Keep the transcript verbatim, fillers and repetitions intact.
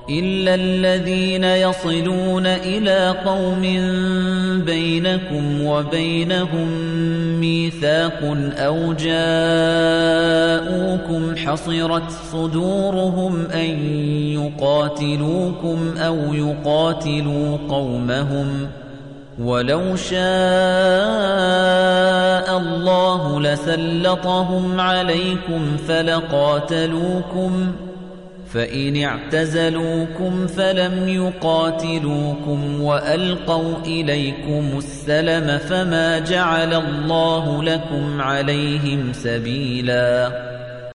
إِلَّا الَّذِينَ يَصِلُونَ إِلَىٰ قَوْمٍ بَيْنَكُمْ وَبَيْنَهُم مِّيثَاقٌ أَوْ جَاءُوكُمْ حَصِرَتْ صُدُورُهُمْ أَن يُقَاتِلُوكُمْ أَوْ يُقَاتِلُوا قَوْمَهُمْ ۚ وَلَوْ شَاءَ اللَّهُ لَسَلَّطَهُمْ عَلَيْكُمْ فَلَقَاتَلُوكُمْ ۚ فَإِنِ اعْتَزَلُوكُمْ فَلَمْ يُقَاتِلُوكُمْ وَأَلْقَوْا إِلَيْكُمُ السَّلَمَ فَمَا جَعَلَ اللَّهُ لَكُمْ عَلَيْهِمْ سَبِيلًا.